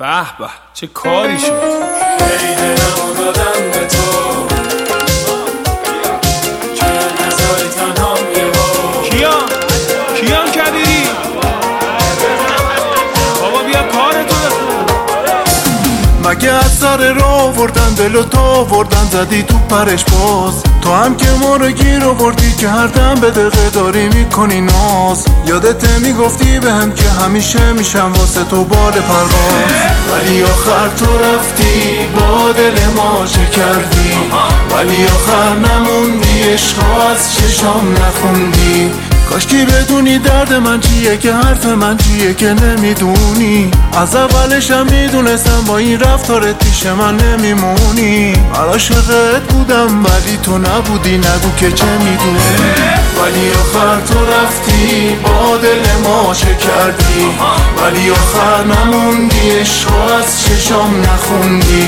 به به چه کاری شد. ای دلمو دادم به تو که نذاری تنهام یه بار. کیان کبیری بابا بیا کارتو بکن. مگه از سر راه وردن دلو تو وردن زدی تو پرش باز. تو هم که ما رو گیر آوردی که هر دم به دقیقه داری میکنی ناز. یادت میگفتی به هم که همیشه میشم واسه تو بال پرواز. ولی آخر تو رفتی با دل ما چه کردی. ولی آخر نموندی عشقا از چشام نخوندی. کاشکی بدونی درد من چیه که حرف من چیه که نمیدونی. از اولشم میدونستم با این رفتارت پیش من نمیمونی. عاشقت بودم ولی تو نبودی نگو که چه میدونی. ولی آخر تو رفتی با دل ما چه کردی. ولی آخر نموندی عشقا از چشام نخوندی.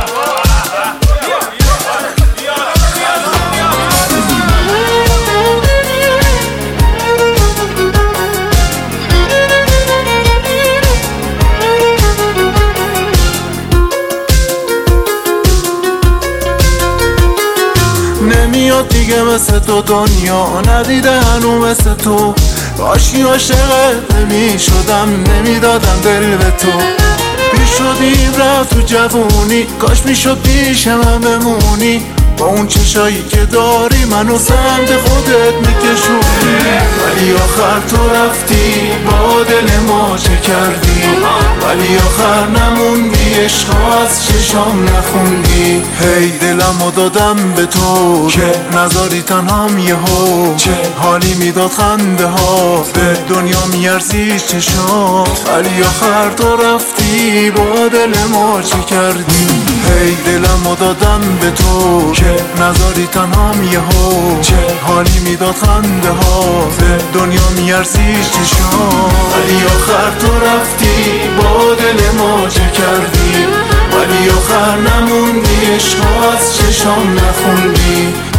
نمیاد دیگه مثل تو دنیا ندیده هنو مثل تو. کاشکی عاشقت نمیشدم نمیدادم دل به تو. پیش شدیم رفت تو جوونی کاش میشد پیش من بمونی. با اون چشایی که داری منو سمت خودت میکشونی. ولی آخر تو رفتی با دل ما چه کردی. ولی آخر نموندی عشقا از چشام نخوندی. هی دلمو دادم به تو که نذاری تنهام یهو. چه حالی میداد خنده ها به دنیا میارزی چشات. ولی آخر تو رفتی با دل ما چه کردی. هی دلمو دادم به تو که نذاری تنهام یهو. چه حالی میداد خنده ها به دنیا میارزی چشات. ولی آخر تو رفتی با دل ما چه کردی. ولی آخر نموندی عشقا از چشام نخوندی.